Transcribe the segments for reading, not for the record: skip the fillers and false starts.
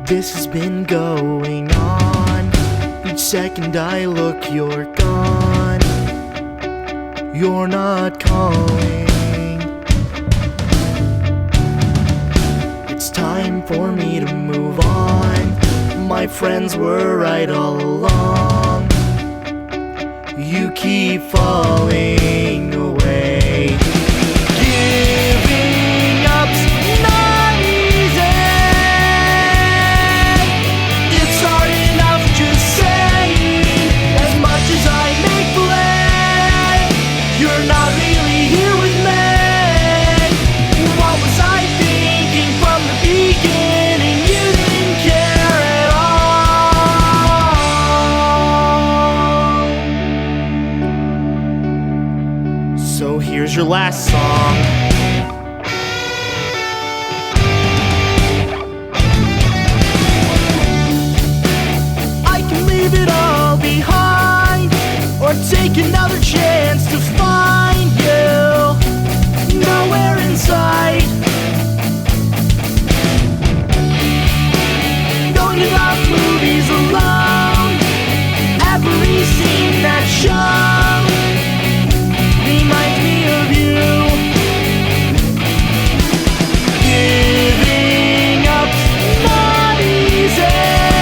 This has been going on. Each second I look, you're gone. You're not calling. It's time for me to move on. My friends were right all along. You keep falling away. Giving up's not easy. It's hard enough just saying, as much as I make believe you're not really here with me. What was I thinking from the beginning? You didn't care at all. So here's your last song. I can leave it all behind, or take another chance to find you. Nowhere in sight. Going to the movies alone. Every scene that show reminds me of you. Giving up's not easy.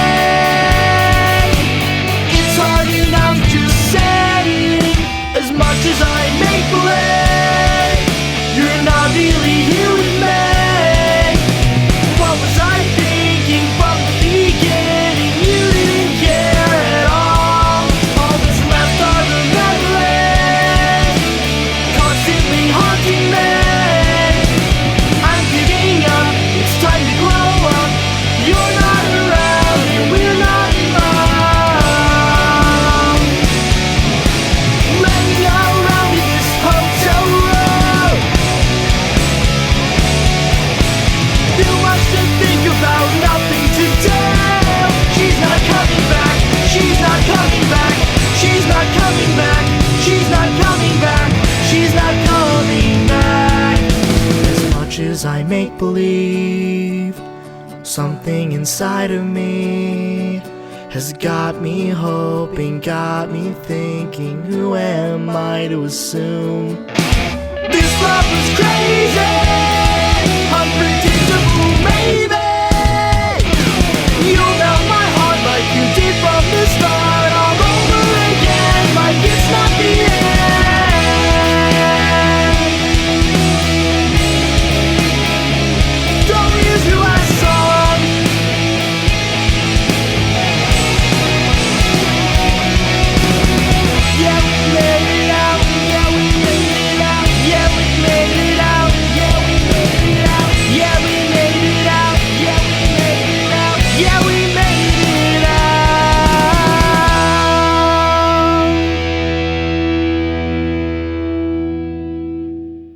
It's hard enough just saying, as much as I make believe you're not really here with me. What was I thinking from the beginning? You didn't care at all. All that's left are the memories, constantly haunting me. I'm giving up, it's time to grow up. You're not around and we're not alone. Let me go around in this hotel room. Too much to think about, nothing to do. She's not coming back, she's not coming back, she's not coming back, she's not coming back, she's not coming back. As much as I make believe, something inside of me has got me hoping, got me thinking, who am I to assume this love was crazy, unpredictable maybe.